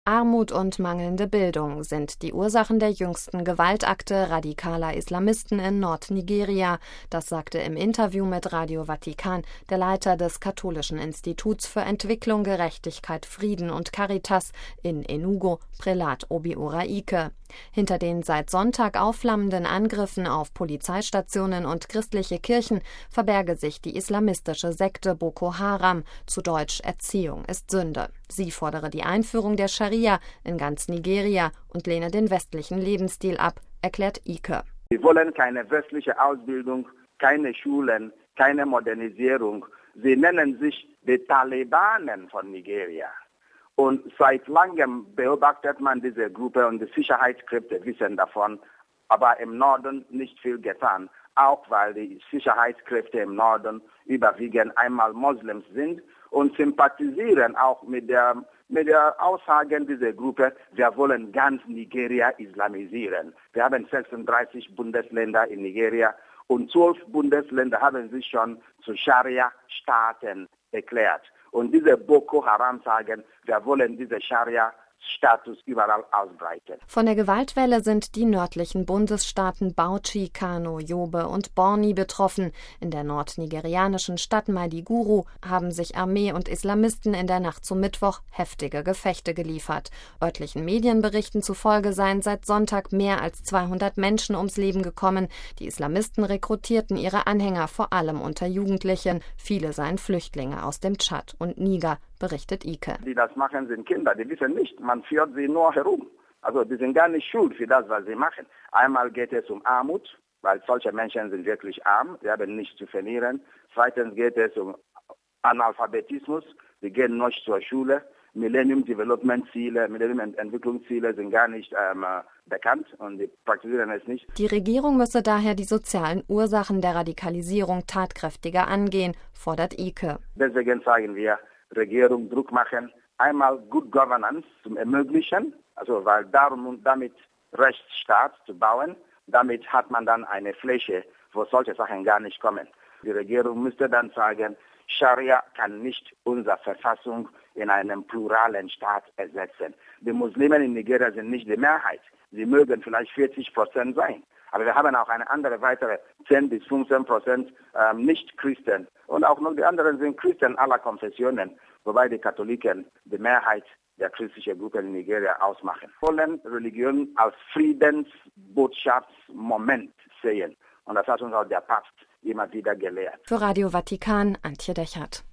Armut und mangelnde Bildung sind die Ursachen der jüngsten Gewaltakte radikaler Islamisten in Nordnigeria. Das sagte im Interview mit Radio Vatikan der Leiter des Katholischen Instituts für Entwicklung, Gerechtigkeit, Frieden und Caritas in Enugu, Prälat Obiora Ike. Hinter den seit Sonntag aufflammenden Angriffen auf Polizeistationen und christliche Kirchen verberge sich die islamistische Sekte Boko Haram, zu Deutsch Erziehung ist Sünde. Sie fordere die Einführung der Scharia in ganz Nigeria und lehne den westlichen Lebensstil ab, erklärt Ike. Wir wollen keine westliche Ausbildung, keine Schulen, keine Modernisierung. Sie nennen sich die Talibanen von Nigeria. Und seit langem beobachtet man diese Gruppe und die Sicherheitskräfte wissen davon, aber im Norden nicht viel getan, auch weil die Sicherheitskräfte im Norden überwiegend einmal Moslems sind und sympathisieren auch mit der Aussagen dieser Gruppe, wir wollen ganz Nigeria islamisieren. Wir haben 36 Bundesländer in Nigeria und 12 Bundesländer haben sich schon zu Scharia-Staaten erklärt. Und diese Boko Haram sagen, wir wollen diese Scharia-Status überall ausbreiten. Von der Gewaltwelle sind die nördlichen Bundesstaaten Bauchi, Kano, Yobe und Borni betroffen. In der nordnigerianischen Stadt Maiduguri haben sich Armee und Islamisten in der Nacht zum Mittwoch heftige Gefechte geliefert. Örtlichen Medienberichten zufolge seien seit Sonntag mehr als 200 Menschen ums Leben gekommen. Die Islamisten rekrutierten ihre Anhänger vor allem unter Jugendlichen. Viele seien Flüchtlinge aus dem Tschad und Niger, berichtet Ike. Die das machen, sind Kinder, die wissen nicht, man führt sie nur herum. Also die sind gar nicht schuld für das, was sie machen. Einmal geht es um Armut, weil solche Menschen sind wirklich arm, sie haben nichts zu verlieren. Zweitens geht es um Analphabetismus, sie gehen nicht zur Schule. Millennium Development Ziele, Millennium Entwicklungsziele sind gar nicht bekannt und die praktizieren es nicht. Die Regierung müsse daher die sozialen Ursachen der Radikalisierung tatkräftiger angehen, fordert Ike. Deswegen sagen wir, Regierung Druck machen, einmal Good Governance zu ermöglichen, also weil damit Rechtsstaat zu bauen, damit hat man dann eine Fläche, wo solche Sachen gar nicht kommen. Die Regierung müsste dann sagen, Scharia kann nicht unsere Verfassung in einem pluralen Staat ersetzen. Die Muslime in Nigeria sind nicht die Mehrheit. Sie mögen vielleicht 40% sein. Aber wir haben auch eine andere weitere 10 bis 15% Nicht-Christen. Und auch noch die anderen sind Christen aller Konfessionen, wobei die Katholiken die Mehrheit der christlichen Gruppen in Nigeria ausmachen. Wir wollen Religion als Friedensbotschaftsmoment sehen. Und das hat uns auch der Papst immer wieder gelehrt. Für Radio Vatikan, Antje Dechert.